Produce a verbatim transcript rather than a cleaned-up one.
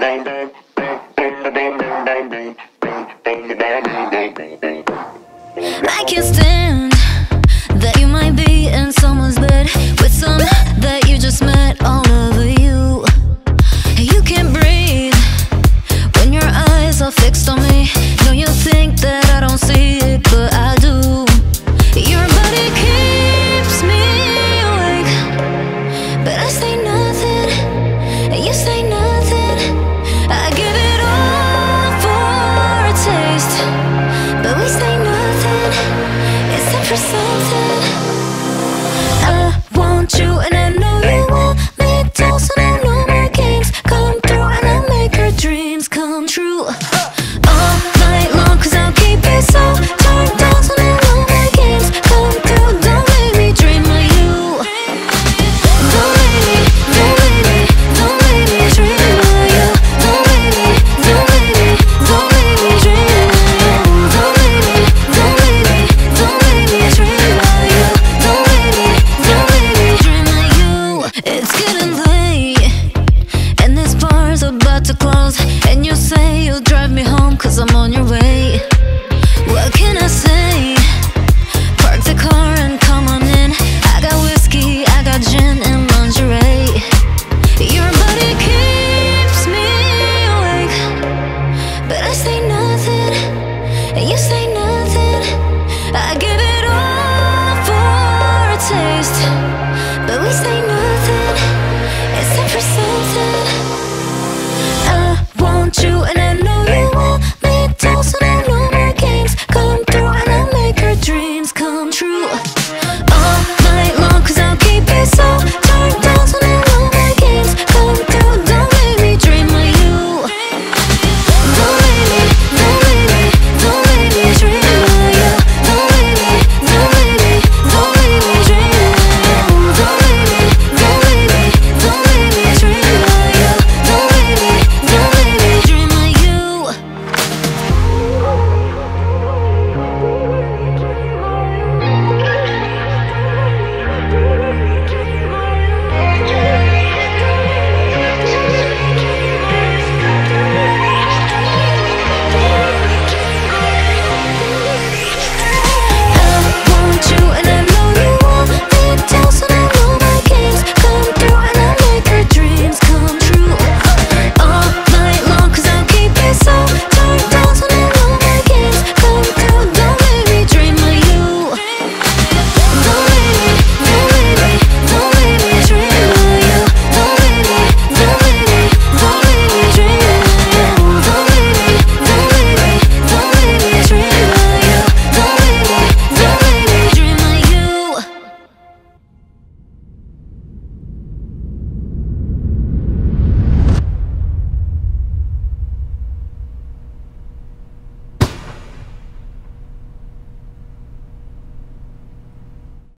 I can't stand that you might be in someone's bed with some that you just met all over you. You can't breathe when your eyes are fixed on me. No, you think that I don't see it, but I do. Your body keeps me awake, but I say nothing, and you say nothing. I give it all for a taste, but we say nothing except for something. I want you and I know you want me too, so no, no more games come through, and I make her dreams come true all night long, cause I'll keep it so turned down, so no, no more games come through. Don't make me dream of you. Don't make me, don't make me, don't make me dream of you. Don't make me, don't make me, don't make me dream of you. Don't make me, don't make me, don't make me dream of you. Don't make me, don't make me dream of you. It's getting late and this bar's about to close, and you say you'll drive me home cause I'm on your way.